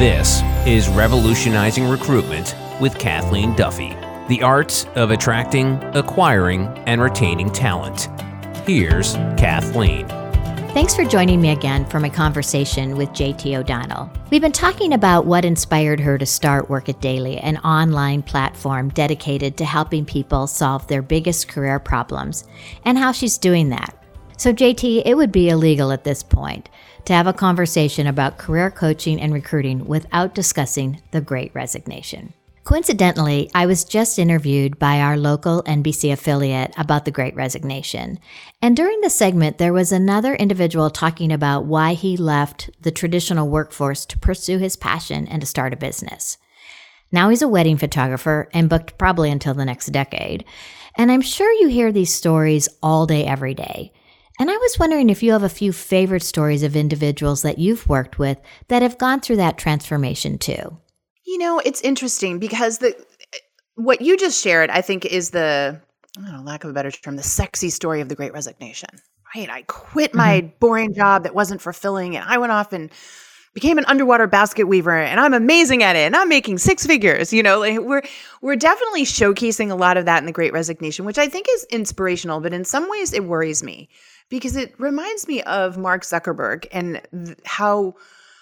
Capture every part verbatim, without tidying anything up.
This is Revolutionizing Recruitment with Kathleen Duffy, the art of attracting, acquiring, and retaining talent. Here's Kathleen. Thanks for joining me again for my conversation with J T O'Donnell. We've been talking about what inspired her to start Work It Daily, an online platform dedicated to helping people solve their biggest career problems, and how she's doing that. So J T, it would be illegal at this point to have a conversation about career coaching and recruiting without discussing the Great Resignation. Coincidentally, I was just interviewed by our local N B C affiliate about the Great Resignation. And during the segment, there was another individual talking about why he left the traditional workforce to pursue his passion and to start a business. Now he's a wedding photographer and booked probably until the next decade. And I'm sure you hear these stories all day, every day. And I was wondering if you have a few favorite stories of individuals that you've worked with that have gone through that transformation too. You know, it's interesting because the what you just shared, I think, is the, I don't know, lack of a better term, the sexy story of the Great Resignation, right? I quit my mm-hmm. boring job that wasn't fulfilling, and I went off and became an underwater basket weaver, and I'm amazing at it, and I'm making six figures. You know, like we're we're definitely showcasing a lot of that in the Great Resignation, which I think is inspirational, but in some ways it worries me because it reminds me of Mark Zuckerberg and th- how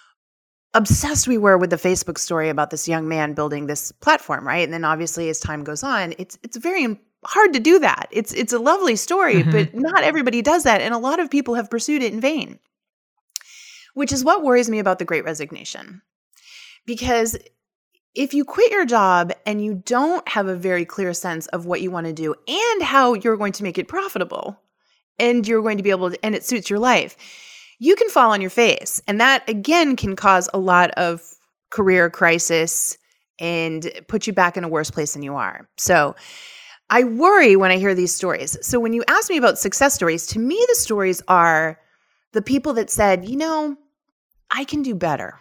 obsessed we were with the Facebook story about this young man building this platform, right? And then obviously as time goes on, it's it's very hard to do that. It's it's a lovely story, mm-hmm. but not everybody does that, and a lot of people have pursued it in vain. Which is what worries me about the Great Resignation. Because if you quit your job and you don't have a very clear sense of what you want to do and how you're going to make it profitable, and you're going to be able to, and it suits your life, you can fall on your face. And that, again, can cause a lot of career crisis and put you back in a worse place than you are. So I worry when I hear these stories. So when you ask me about success stories, to me, the stories are the people that said, you know, I can do better.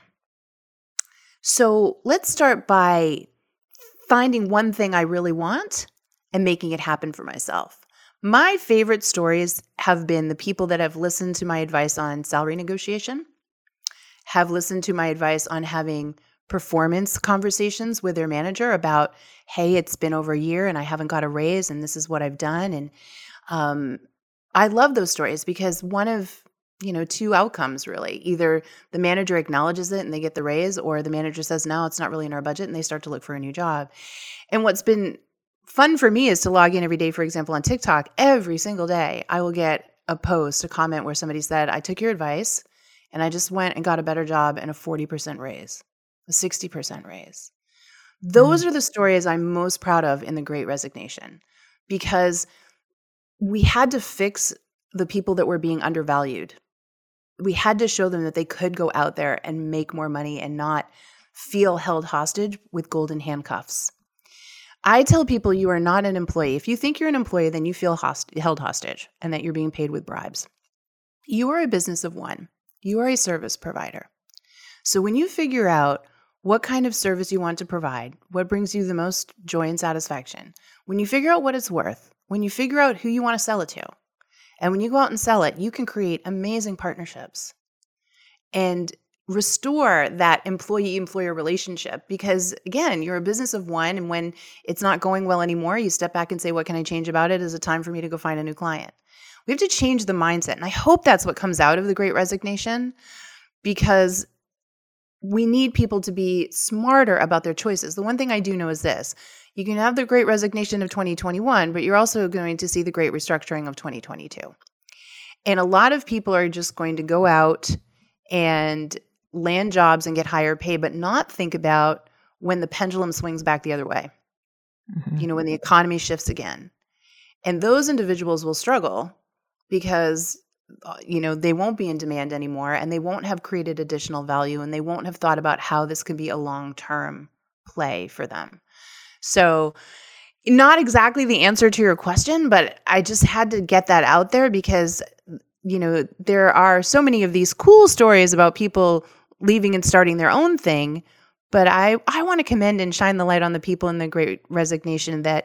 So let's start by finding one thing I really want and making it happen for myself. My favorite stories have been the people that have listened to my advice on salary negotiation, have listened to my advice on having performance conversations with their manager about, hey, it's been over a year and I haven't got a raise and this is what I've done. And um, I love those stories because one of you know, two outcomes really. Either the manager acknowledges it and they get the raise, or the manager says, no, it's not really in our budget, and they start to look for a new job. And what's been fun for me is to log in every day, for example, on TikTok. Every single day, I will get a post, a comment where somebody said, I took your advice and I just went and got a better job and a forty percent raise, a sixty percent raise. Those mm. are the stories I'm most proud of in the Great Resignation, because we had to fix the people that were being undervalued. We had to show them that they could go out there and make more money and not feel held hostage with golden handcuffs. I tell people you are not an employee. If you think you're an employee, then you feel host- held hostage and that you're being paid with bribes. You are a business of one. You are a service provider. So when you figure out what kind of service you want to provide, what brings you the most joy and satisfaction, when you figure out what it's worth, when you figure out who you want to sell it to, and when you go out and sell it, you can create amazing partnerships and restore that employee-employer relationship. Because again, you're a business of one, and when it's not going well anymore, you step back and say, what can I change about it? Is it time for me to go find a new client? We have to change the mindset. And I hope that's what comes out of the Great Resignation, because we need people to be smarter about their choices. The one thing I do know is this. You can have the Great Resignation of twenty twenty-one, but you're also going to see the Great Restructuring of twenty twenty-two. And a lot of people are just going to go out and land jobs and get higher pay, but not think about when the pendulum swings back the other way, mm-hmm. you know, when the economy shifts again. And those individuals will struggle because, you know, they won't be in demand anymore, and they won't have created additional value, and they won't have thought about how this can be a long-term play for them. So not exactly the answer to your question, but I just had to get that out there because, you know, there are so many of these cool stories about people leaving and starting their own thing. But I, I want to commend and shine the light on the people in the Great Resignation that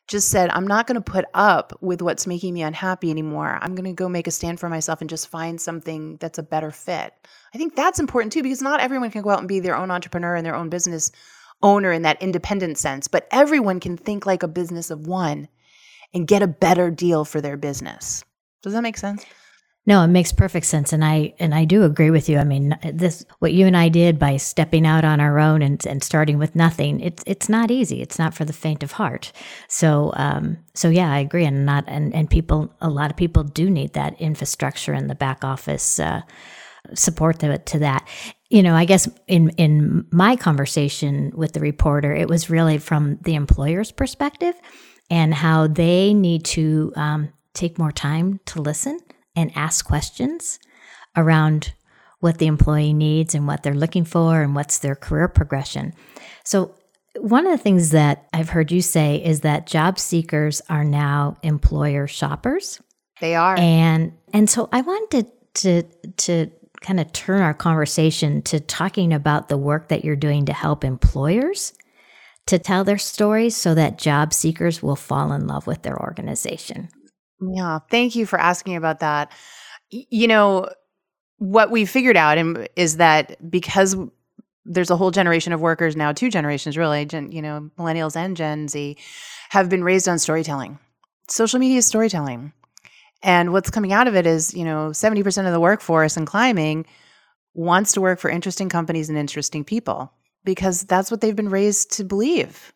just said, I'm not going to put up with what's making me unhappy anymore. I'm going to go make a stand for myself and just find something that's a better fit. I think that's important too, because not everyone can go out and be their own entrepreneur and their own business owner in that independent sense, but everyone can think like a business of one and get a better deal for their business. Does that make sense? No, it makes perfect sense. And I and I do agree with you. I mean, this what you and I did by stepping out on our own and, and starting with nothing, it's it's not easy. It's not for the faint of heart. So um so yeah, I agree. And not and, and people a lot of people do need that infrastructure and the back office uh, support to, to that. You know, I guess in in my conversation with the reporter, it was really from the employer's perspective and how they need to um, take more time to listen and ask questions around what the employee needs and what they're looking for and what's their career progression. So one of the things that I've heard you say is that job seekers are now employer shoppers. They are. And and so I wanted to to kind of turn our conversation to talking about the work that you're doing to help employers to tell their stories so that job seekers will fall in love with their organization. Yeah, thank you for asking about that. Y- You know, what we figured out and is that because there's a whole generation of workers now, two generations really, gen, you know, millennials and Gen Z, have been raised on storytelling. Social media is storytelling. And what's coming out of it is, you know, seventy percent of the workforce in climbing wants to work for interesting companies and interesting people because that's what they've been raised to believe.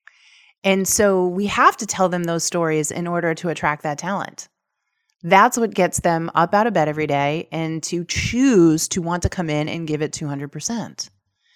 And so we have to tell them those stories in order to attract that talent. That's what gets them up out of bed every day and to choose to want to come in and give it two hundred percent.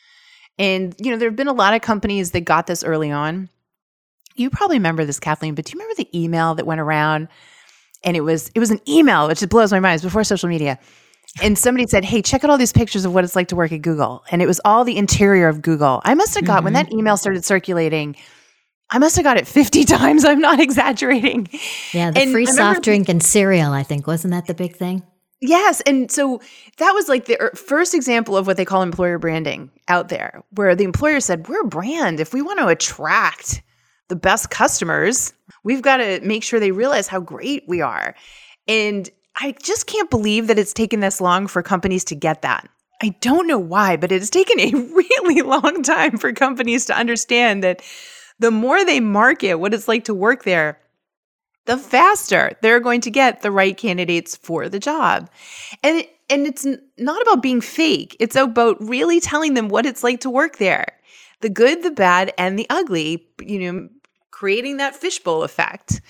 And, you know, there have been a lot of companies that got this early on. You probably remember this, Kathleen, but do you remember the email that went around? And it was it was an email, which just blows my mind. It was before social media. And somebody said, hey, check out all these pictures of what it's like to work at Google. And it was all the interior of Google. I must have got, mm-hmm. when that email started circulating, I must have got it fifty times. I'm not exaggerating. Yeah, the and free soft drink and cereal, I think. Wasn't that the big thing? Yes. And so that was like the first example of what they call employer branding out there, where the employer said, we're a brand. If we want to attract the best customers, we've got to make sure they realize how great we are. And I just can't believe that it's taken this long for companies to get that. I don't know why, but it has taken a really long time for companies to understand that the more they market what it's like to work there, the faster they're going to get the right candidates for the job. And it, and it's not about being fake. It's about really telling them what it's like to work there. The good, the bad, and the ugly, you know, creating that fishbowl effect.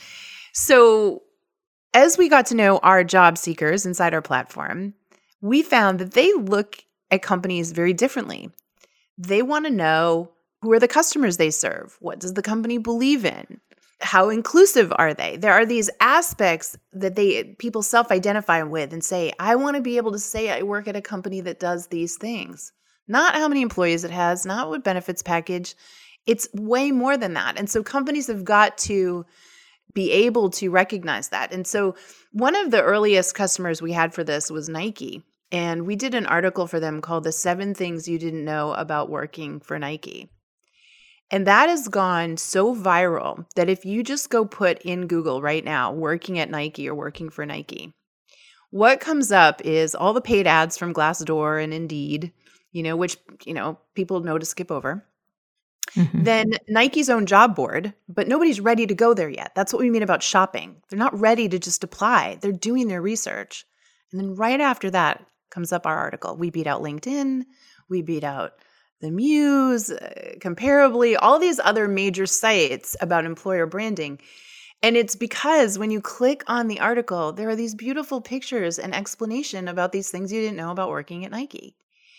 So as we got to know our job seekers inside our platform, we found that they look at companies very differently. They want to know who are the customers they serve? What does the company believe in? How inclusive are they? There are these aspects that they people self-identify with and say, I want to be able to say I work at a company that does these things. Not how many employees it has, not what benefits package. It's way more than that. And so companies have got to be able to recognize that. And so one of the earliest customers we had for this was Nike. And we did an article for them called The Seven Things You Didn't Know About Working for Nike. And that has gone so viral that if you just go put in Google right now, working at Nike or working for Nike, what comes up is all the paid ads from Glassdoor and Indeed, you know, which, you know, people know to skip over. Mm-hmm. Then Nike's own job board, but nobody's ready to go there yet. That's what we mean about shopping. They're not ready to just apply. They're doing their research. And then right after that comes up our article. We beat out LinkedIn. We beat out The Muse, uh, Comparably, all these other major sites about employer branding. And it's because when you click on the article, there are these beautiful pictures and explanation about these things you didn't know about working at Nike.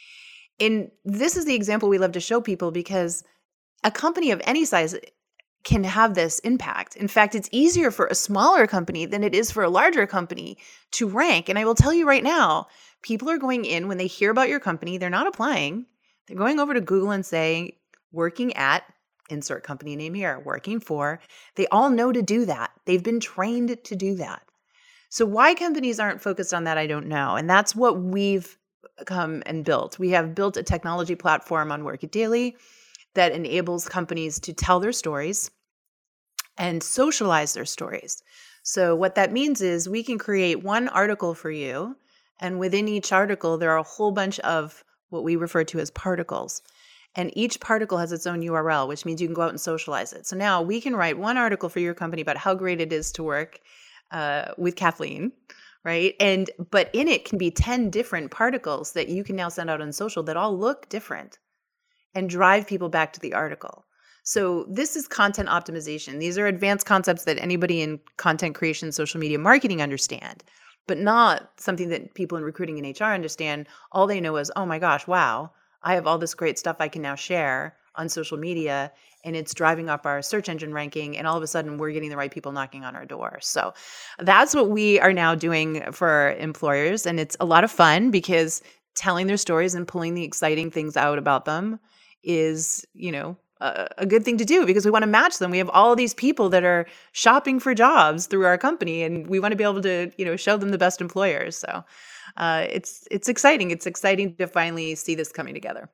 And this is the example we love to show people because a company of any size can have this impact. In fact, it's easier for a smaller company than it is for a larger company to rank. And I will tell you right now, people are going in when they hear about your company, they're not applying. They're going over to Google and saying, working at, insert company name here, working for. They all know to do that. They've been trained to do that. So why companies aren't focused on that, I don't know. And that's what we've come and built. We have built a technology platform on Work It Daily that enables companies to tell their stories and socialize their stories. So what that means is we can create one article for you, and within each article, there are a whole bunch of what we refer to as particles. And each particle has its own U R L, which means you can go out and socialize it. So now we can write one article for your company about how great it is to work uh, with Kathleen, right? And but in it can be ten different particles that you can now send out on social that all look different and drive people back to the article. So this is content optimization. These are advanced concepts that anybody in content creation, social media marketing understand, but not something that people in recruiting and H R understand. All they know is, oh my gosh, wow, I have all this great stuff I can now share on social media, and it's driving up our search engine ranking, and all of a sudden we're getting the right people knocking on our door. So that's what we are now doing for employers, and it's a lot of fun because telling their stories and pulling the exciting things out about them is, you know, a, a good thing to do because we want to match them. We have all these people that are shopping for jobs through our company, and we want to be able to, you know, show them the best employers. So uh, it's it's exciting. It's exciting to finally see this coming together.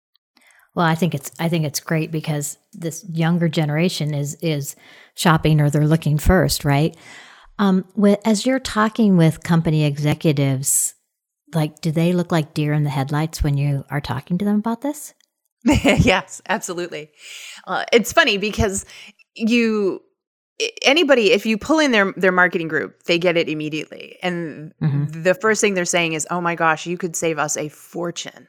Well, I think it's I think it's great because this younger generation is is shopping or they're looking first, right? Um, with, as you're talking with company executives, like, do they look like deer in the headlights when you are talking to them about this? Yes, absolutely. Uh, it's funny because you, anybody, if you pull in their their marketing group, they get it immediately. And mm-hmm. the first thing they're saying is, oh my gosh, you could save us a fortune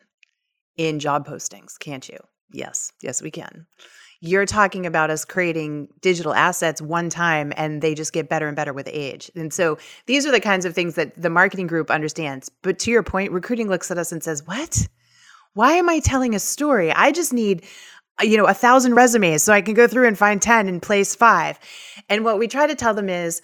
in job postings, can't you? Yes, yes, we can. You're talking about us creating digital assets one time and they just get better and better with age. And so these are the kinds of things that the marketing group understands. But to your point, recruiting looks at us and says, what? Why am I telling a story? I just need, you know, a thousand resumes so I can go through and find ten and place five. And what we try to tell them is,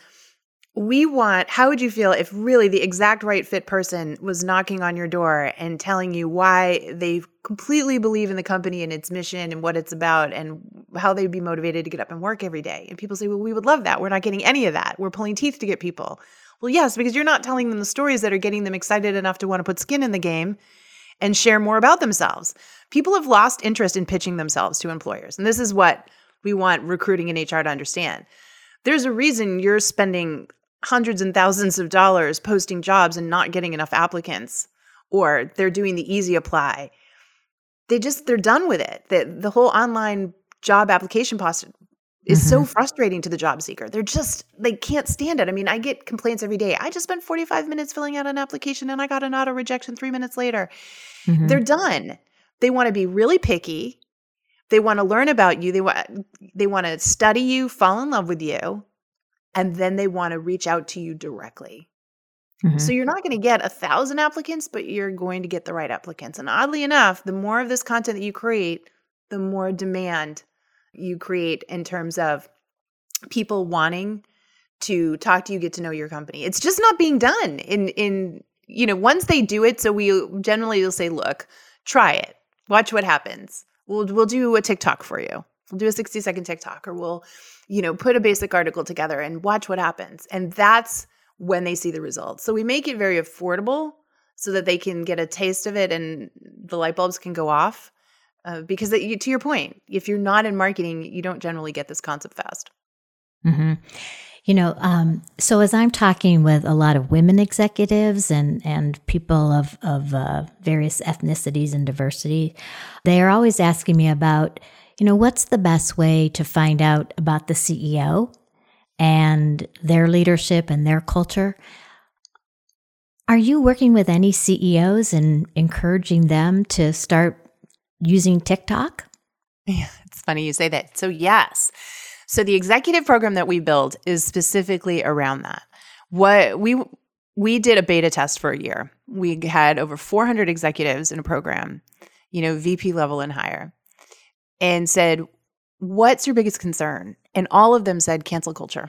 we want, how would you feel if really the exact right fit person was knocking on your door and telling you why they completely believe in the company and its mission and what it's about and how they'd be motivated to get up and work every day? And people say, well, we would love that. We're not getting any of that. We're pulling teeth to get people. Well, yes, because you're not telling them the stories that are getting them excited enough to want to put skin in the game and share more about themselves. People have lost interest in pitching themselves to employers. And this is what we want recruiting and H R to understand. There's a reason you're spending hundreds and thousands of dollars posting jobs and not getting enough applicants, or they're doing the easy apply. They just, they're done with it. The, the whole online job application process is mm-hmm. so frustrating to the job seeker. They're just, they can't stand it. I mean, I get complaints every day. I just spent forty-five minutes filling out an application and I got an auto rejection three minutes later. Mm-hmm. They're done. They want to be really picky. They want to learn about you. They want, they want to study you, fall in love with you, and then they want to reach out to you directly. Mm-hmm. So you're not going to get a thousand applicants, but you're going to get the right applicants. And oddly enough, the more of this content that you create, the more demand you create in terms of people wanting to talk to you, get to know your company. It's just not being done in, in, you know, once they do it. So we generally will say, look, try it, watch what happens. We'll, we'll do a TikTok for you. We'll do a sixty second TikTok, or we'll, you know, put a basic article together and watch what happens. And that's when they see the results. So we make it very affordable so that they can get a taste of it and the light bulbs can go off. Uh, because it, to your point, if you're not in marketing, you don't generally get this concept fast. Mm-hmm. You know, um, so as I'm talking with a lot of women executives and, and people of, of uh, various ethnicities and diversity, they are always asking me about, you know, what's the best way to find out about the C E O and their leadership and their culture? Are you working with any C E Os and encouraging them to start using TikTok? Yeah, it's funny you say that. So yes. So the executive program that we build is specifically around that. What we we did a beta test for a year. We had over four hundred executives in a program, you know, V P level and higher, and said, what's your biggest concern? And all of them said cancel culture.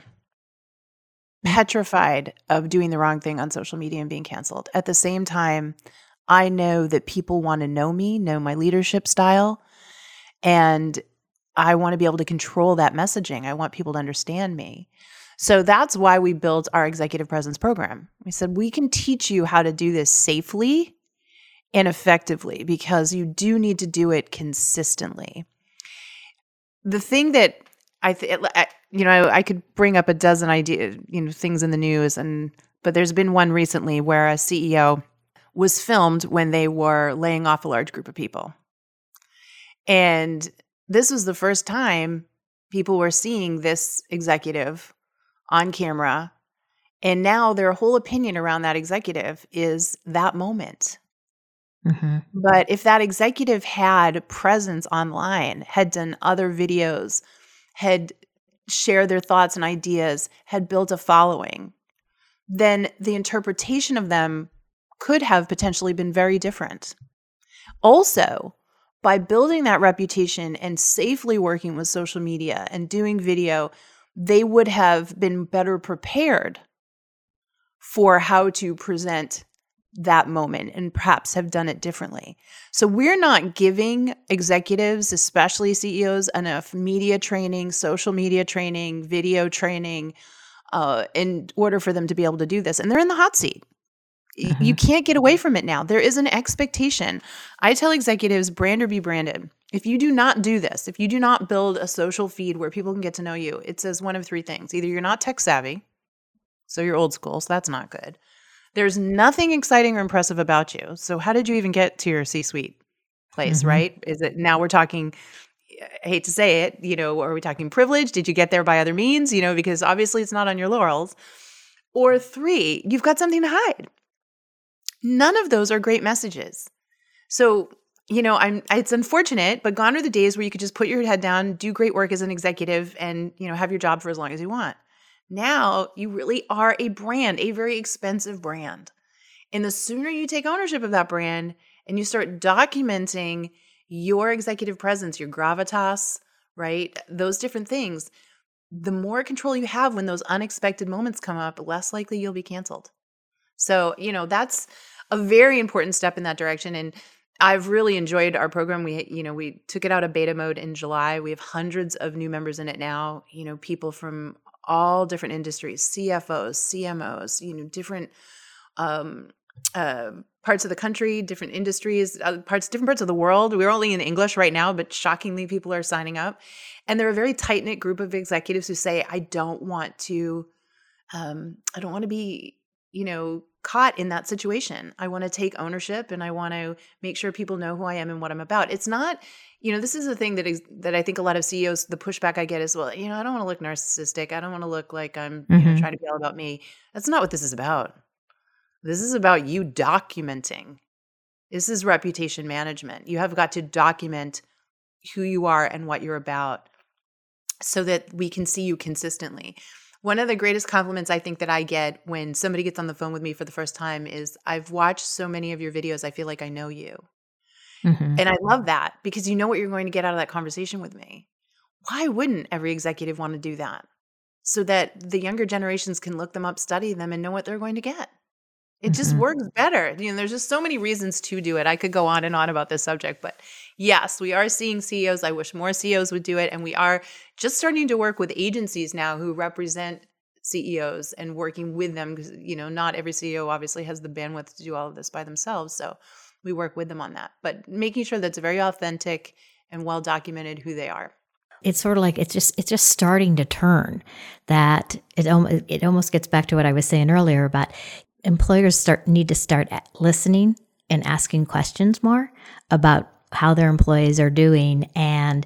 Petrified of doing the wrong thing on social media and being canceled. At the same time, I know that people want to know me, know my leadership style, and I want to be able to control that messaging. I want people to understand me. So that's why we built our executive presence program. We said, we can teach you how to do this safely and effectively because you do need to do it consistently. The thing that I, th- I you know, I, I could bring up a dozen idea, you know, things in the news, and but there's been one recently where a C E O was filmed when they were laying off a large group of people. And this was the first time people were seeing this executive on camera. And now their whole opinion around that executive is that moment. Mm-hmm. But if that executive had presence online, had done other videos, had shared their thoughts and ideas, had built a following, then the interpretation of them could have potentially been very different. Also, by building that reputation and safely working with social media and doing video, they would have been better prepared for how to present that moment and perhaps have done it differently. So we're not giving executives, especially C E Os, enough media training, social media training, video training, uh, in order for them to be able to do this. And they're in the hot seat. Mm-hmm. You can't get away from it now. There is an expectation. I tell executives, brand or be branded. If you do not do this, if you do not build a social feed where people can get to know you, it says one of three things. Either you're not tech savvy, so you're old school, so that's not good. There's nothing exciting or impressive about you. So how did you even get to your C-suite place, mm-hmm. right? Is it now we're talking, I hate to say it, you know, are we talking privilege? Did you get there by other means? You know, because obviously it's not on your laurels. Or three, you've got something to hide. None of those are great messages. So, you know, I'm it's unfortunate, but gone are the days where you could just put your head down, do great work as an executive, and, you know, have your job for as long as you want. Now you really are a brand, a very expensive brand. And the sooner you take ownership of that brand and you start documenting your executive presence, your gravitas, right? Those different things, the more control you have when those unexpected moments come up, less likely you'll be canceled. So, you know, that's a very important step in that direction. And I've really enjoyed our program. We, you know, we took it out of beta mode in July. We have hundreds of new members in it now, you know, people from all different industries, C F Os, C M Os, you know, different um, uh, parts of the country, different industries, uh, parts, different parts of the world. We're only in English right now, but shockingly, people are signing up. And they're a very tight-knit group of executives who say, I don't want to, um, I don't want to be, you know, caught in that situation. I want to take ownership and I want to make sure people know who I am and what I'm about. It's not, you know, this is the thing that is, that I think a lot of C E Os, the pushback I get is, well, you know, I don't want to look narcissistic. I don't want to look like I'm mm-hmm. you know, trying to be all about me. That's not what this is about. This is about you documenting. This is reputation management. You have got to document who you are and what you're about so that we can see you consistently. One of the greatest compliments I think that I get when somebody gets on the phone with me for the first time is, I've watched so many of your videos, I feel like I know you. Mm-hmm. And I love that because you know what you're going to get out of that conversation with me. Why wouldn't every executive want to do that? So that the younger generations can look them up, study them, and know what they're going to get. It mm-hmm. just works better. You know, there's just so many reasons to do it. I could go on and on about this subject, but yes, we are seeing C E Os. I wish more C E Os would do it. And we are just starting to work with agencies now who represent C E Os and working with them because, you know, not every C E O obviously has the bandwidth to do all of this by themselves. So we work with them on that, but making sure that's very authentic and well documented who they are. It's sort of like it's just it's just starting to turn. That it it almost gets back to what I was saying earlier about employers start need to start listening and asking questions more about how their employees are doing, and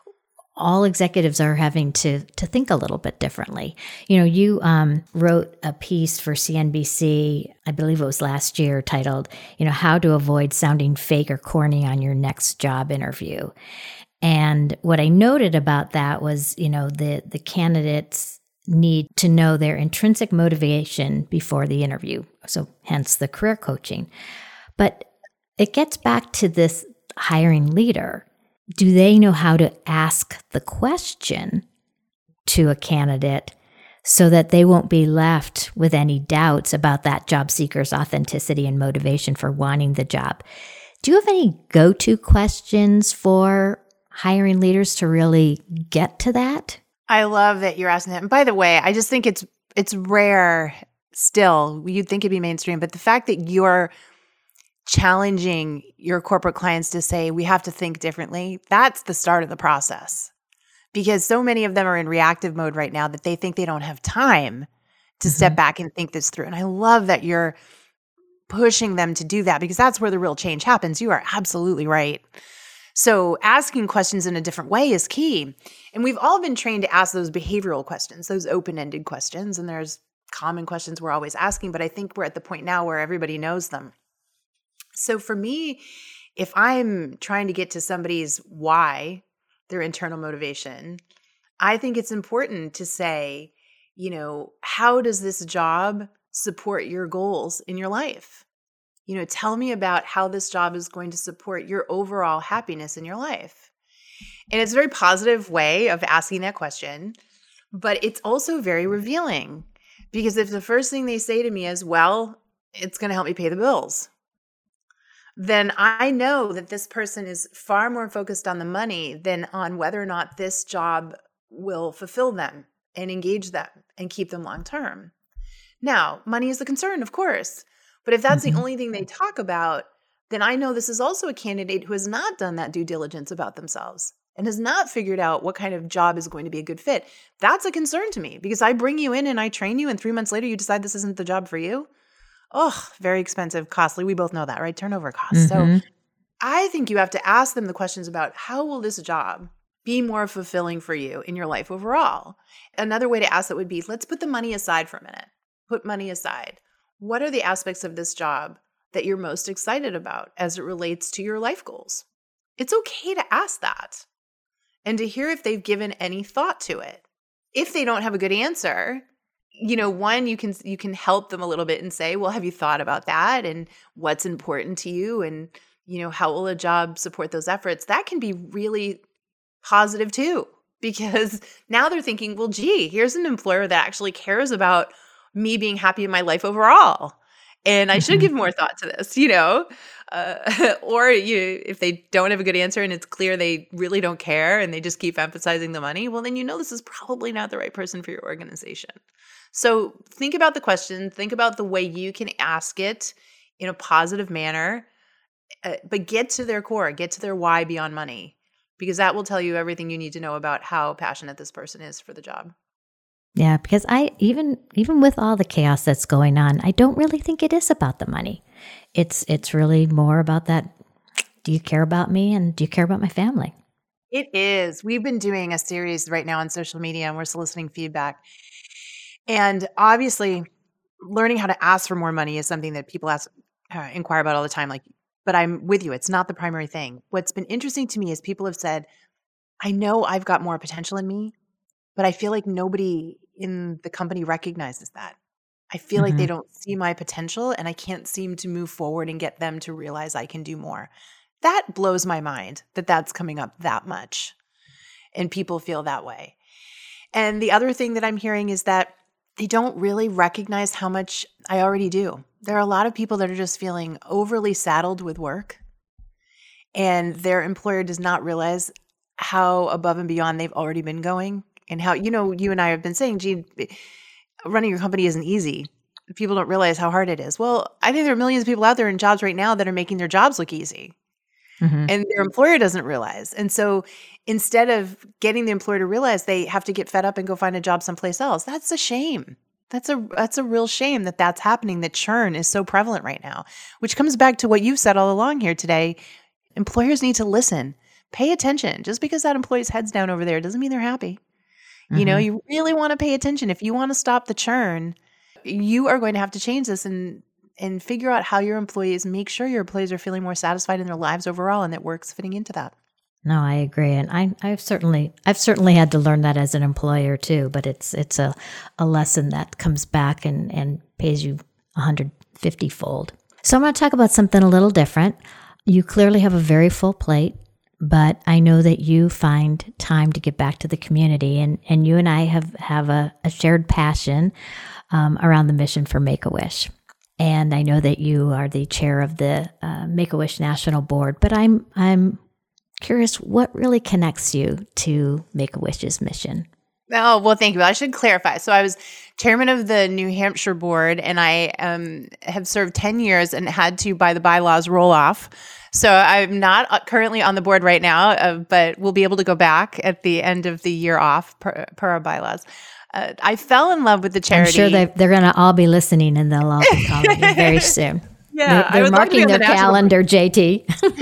all executives are having to to think a little bit differently. You know, you um, wrote a piece for C N B C, I believe it was last year, titled, you know, how to avoid sounding fake or corny on your next job interview. And what I noted about that was, you know, the the candidates need to know their intrinsic motivation before the interview. So hence the career coaching. But it gets back to this hiring leader. Do they know how to ask the question to a candidate so that they won't be left with any doubts about that job seeker's authenticity and motivation for wanting the job? Do you have any go-to questions for hiring leaders to really get to that? I love that you're asking that. And by the way, I just think it's it's rare still. You'd think it'd be mainstream, but the fact that you're challenging your corporate clients to say, we have to think differently, that's the start of the process. because so many of them are in reactive mode right now that they think they don't have time to mm-hmm. step back and think this through. And I love that you're pushing them to do that, because that's where the real change happens. You are absolutely right. So asking questions in a different way is key. And we've all been trained to ask those behavioral questions, those open-ended questions. And there's common questions we're always asking, but I think we're at the point now where everybody knows them. So for me, if I'm trying to get to somebody's why, their internal motivation, I think it's important to say, you know, how does this job support your goals in your life? You know, tell me about how this job is going to support your overall happiness in your life. And it's a very positive way of asking that question, but it's also very revealing, because if the first thing they say to me is, well, it's going to help me pay the bills, then I know that this person is far more focused on the money than on whether or not this job will fulfill them and engage them and keep them long term. Now, money is the concern, of course. But if that's mm-hmm. the only thing they talk about, then I know this is also a candidate who has not done that due diligence about themselves and has not figured out what kind of job is going to be a good fit. That's a concern to me, because I bring you in and I train you, and three months later you decide this isn't the job for you. Oh, very expensive, costly. We both know that, right? Turnover costs. Mm-hmm. So I think you have to ask them the questions about, how will this job be more fulfilling for you in your life overall? Another way to ask that would be, let's put the money aside for a minute. Put money aside. What are the aspects of this job that you're most excited about as it relates to your life goals? It's okay to ask that and to hear if they've given any thought to it. If they don't have a good answer, you know, one, you can you can help them a little bit and say, well, have you thought about that? And what's important to you? And, you know, how will a job support those efforts? That can be really positive too, because now they're thinking, well, gee, here's an employer that actually cares about me being happy in my life overall. And I should mm-hmm. give more thought to this, you know, uh, or you, if they don't have a good answer and it's clear they really don't care and they just keep emphasizing the money, well, then you know this is probably not the right person for your organization. So think about the question, think about the way you can ask it in a positive manner, uh, but get to their core, get to their why beyond money, because that will tell you everything you need to know about how passionate this person is for the job. Yeah, because I even even with all the chaos that's going on, I don't really think it is about the money. It's it's really more about that. Do you care about me, and do you care about my family? It is. We've been doing a series right now on social media, and we're soliciting feedback. And obviously, learning how to ask for more money is something that people ask, uh, inquire about all the time. Like, but I'm with you. It's not the primary thing. What's been interesting to me is people have said, I know I've got more potential in me, but I feel like nobody in the company recognizes that. I feel mm-hmm. like they don't see my potential, and I can't seem to move forward and get them to realize I can do more. That blows my mind that that's coming up that much and people feel that way. And the other thing that I'm hearing is that they don't really recognize how much I already do. There are a lot of people that are just feeling overly saddled with work, and their employer does not realize how above and beyond they've already been going. And how, you know, you and I have been saying, gee, running your company isn't easy. People don't realize how hard it is. Well, I think there are millions of people out there in jobs right now that are making their jobs look easy. Mm-hmm. And their employer doesn't realize. And so instead of getting the employer to realize, they have to get fed up and go find a job someplace else. That's a shame. That's a that's a real shame that that's happening, that churn is so prevalent right now, which comes back to what you've said all along here today. Employers need to listen, pay attention. Just because that employee's head's down over there doesn't mean they're happy. You know, you really want to pay attention. If you want to stop the churn, you are going to have to change this and and figure out how your employees, make sure your employees are feeling more satisfied in their lives overall, and that work's fitting into that. No, I agree. And I, I've certainly I've certainly had to learn that as an employer too, but it's it's a, a lesson that comes back and, and pays you one hundred fifty fold. So I'm going to talk about something a little different. You clearly have a very full plate, but I know that you find time to get back to the community, and, and you and I have, have a, a shared passion um, around the mission for Make-A-Wish. And I know that you are the chair of the uh, Make-A-Wish National Board, but I'm I'm curious, what really connects you to Make-A-Wish's mission? Oh, well, thank you. I should clarify. So I was chairman of the New Hampshire board, and I um, have served ten years and had to, by the bylaws, roll off. So I'm not currently on the board right now, uh, but we'll be able to go back at the end of the year off per, per our bylaws. Uh, I fell in love with the charity. I'm sure they're, they're going to all be listening, and they'll all be calling you very soon. Yeah, they're, they're marking their the calendar, J T.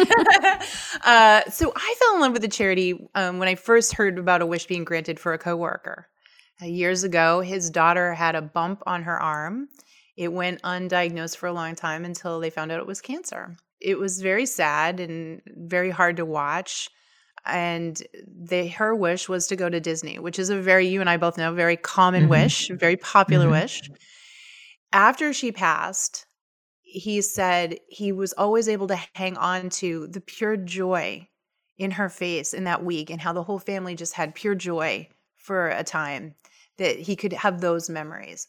uh, so I fell in love with the charity um, when I first heard about a wish being granted for a coworker. Uh, years ago, his daughter had a bump on her arm. It went undiagnosed for a long time until they found out it was cancer. It was very sad and very hard to watch. And they, her wish was to go to Disney, which is a very, you and I both know, very common mm-hmm. wish, very popular mm-hmm. wish. After she passed, he said he was always able to hang on to the pure joy in her face in that week, and how the whole family just had pure joy for a time, that he could have those memories.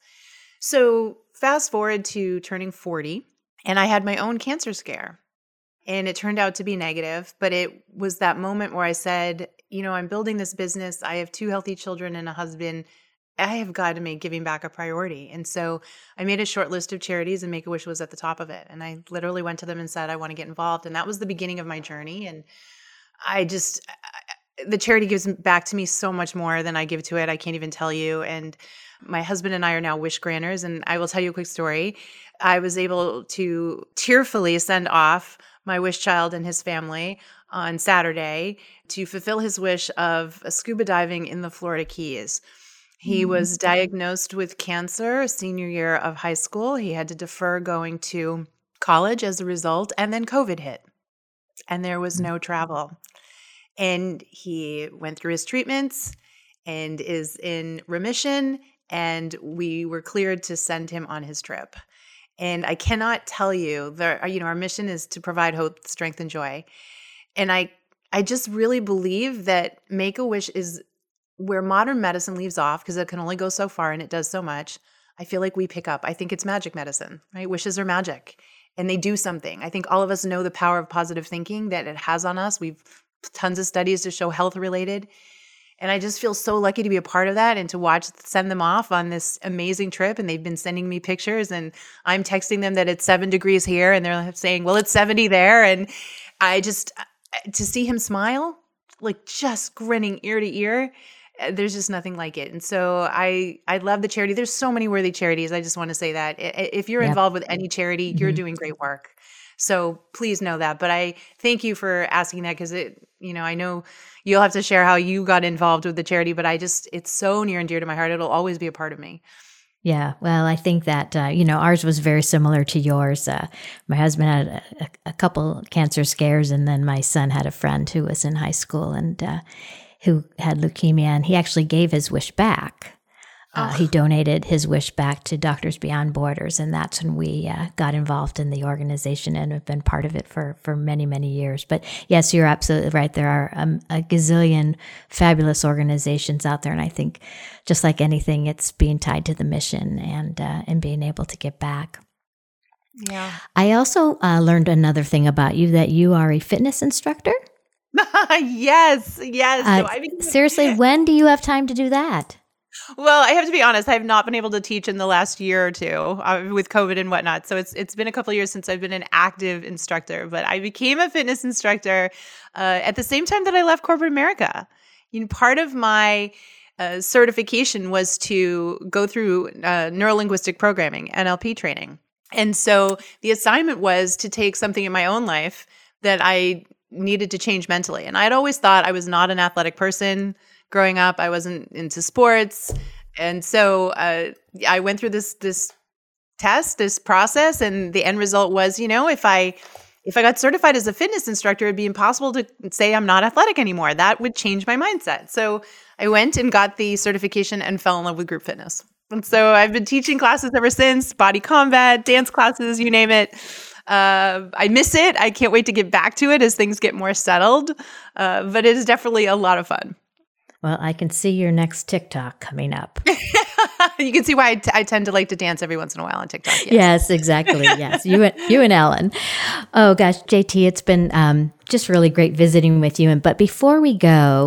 So fast forward to turning forty, and I had my own cancer scare. And it turned out to be negative, but it was that moment where I said, you know, I'm building this business. I have two healthy children and a husband. I have got to make giving back a priority. And so I made a short list of charities, and Make-A-Wish was at the top of it. And I literally went to them and said, I want to get involved. And that was the beginning of my journey. And I just, the charity gives back to me so much more than I give to it. I can't even tell you. And my husband and I are now wish granters. And I will tell you a quick story. I was able to tearfully send off my wish child and his family on Saturday to fulfill his wish of scuba diving in the Florida Keys. He mm-hmm. was diagnosed with cancer senior year of high school. He had to defer going to college as a result, and then COVID hit, and there was no travel. And he went through his treatments and is in remission, and we were cleared to send him on his trip. And I cannot tell you, there, you know, our mission is to provide hope, strength, and joy. And I, I just really believe that Make-A-Wish is where modern medicine leaves off, because it can only go so far and it does so much. I feel like we pick up. I think it's magic medicine, right? Wishes are magic, and they do something. I think all of us know the power of positive thinking that it has on us. We've tons of studies to show health related. And I just feel so lucky to be a part of that and to watch, send them off on this amazing trip. And they've been sending me pictures, and I'm texting them that it's seven degrees here, and they're saying, well, it's seventy there. And I just, to see him smile, like just grinning ear to ear, there's just nothing like it. And so I, I love the charity. There's so many worthy charities. I just want to say that if you're yep. involved with any charity, mm-hmm. you're doing great work. So please know that. But I thank you for asking that, because it, you know, I know you'll have to share how you got involved with the charity, but I just, it's so near and dear to my heart. It'll always be a part of me. Yeah. Well, I think that, uh, you know, ours was very similar to yours. Uh, my husband had a, a couple cancer scares, and then my son had a friend who was in high school and uh, who had leukemia, and he actually gave his wish back. Uh, he donated his wish back to Doctors Beyond Borders, and that's when we uh, got involved in the organization and have been part of it for, for many, many years. But yes, you're absolutely right. There are um, a gazillion fabulous organizations out there, and I think just like anything, it's being tied to the mission and uh, and being able to give back. Yeah. I also uh, learned another thing about you, that you are a fitness instructor. yes, yes. Uh, so I mean, seriously, when do you have time to do that? Well, I have to be honest. I have not been able to teach in the last year or two uh, with COVID and whatnot. So it's it's been a couple of years since I've been an active instructor. But I became a fitness instructor uh, at the same time that I left corporate America. You know, part of my uh, certification was to go through uh, neurolinguistic programming, N L P training. And so the assignment was to take something in my own life that I needed to change mentally. And I'd always thought I was not an athletic person. Growing up, I wasn't into sports. And so uh, I went through this this test, this process, and the end result was, you know, if I if I got certified as a fitness instructor, it'd be impossible to say I'm not athletic anymore. That would change my mindset. So I went and got the certification and fell in love with group fitness. And so I've been teaching classes ever since, body combat, dance classes, you name it. Uh, I miss it. I can't wait to get back to it as things get more settled. Uh, but it is definitely a lot of fun. Well, I can see your next TikTok coming up. You can see why I, t- I tend to like to dance every once in a while on TikTok. Yes, yes exactly. Yes, you and you and Ellen. Oh gosh, J T, it's been um, just really great visiting with you. And but before we go,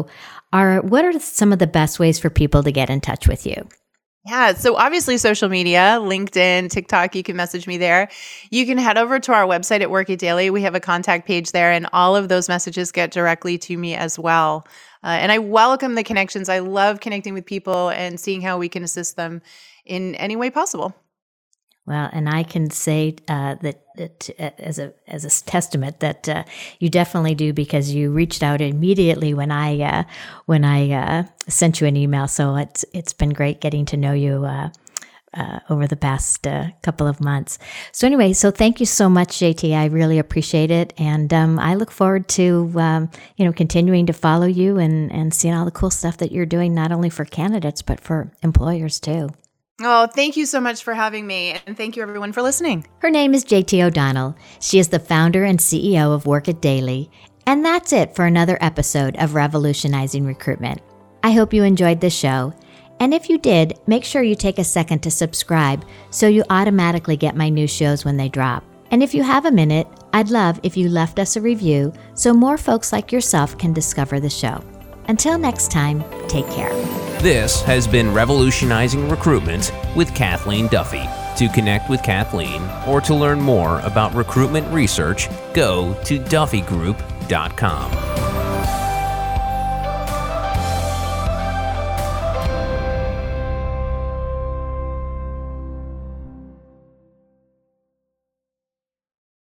are what are some of the best ways for people to get in touch with you? Yeah, so obviously social media, LinkedIn, TikTok, you can message me there. You can head over to our website at Work It Daily. We have a contact page there, and all of those messages get directly to me as well. Uh, and I welcome the connections. I love connecting with people and seeing how we can assist them in any way possible. Well, and I can say uh, that, that uh, as a as a testament that uh, you definitely do, because you reached out immediately when I uh, when I uh, sent you an email. So it's it's been great getting to know you uh, uh, over the past uh, couple of months. So anyway, so thank you so much, J T. I really appreciate it, and um, I look forward to um, you know continuing to follow you and and seeing all the cool stuff that you're doing, not only for candidates but for employers too. Oh, thank you so much for having me. And thank you, everyone, for listening. Her name is J T O'Donnell. She is the founder and C E O of Work It Daily. And that's it for another episode of Revolutionizing Recruitment. I hope you enjoyed the show. And if you did, make sure you take a second to subscribe so you automatically get my new shows when they drop. And if you have a minute, I'd love if you left us a review so more folks like yourself can discover the show. Until next time, take care. This has been Revolutionizing Recruitment with Kathleen Duffy. To connect with Kathleen or to learn more about recruitment research, go to duffy group dot com.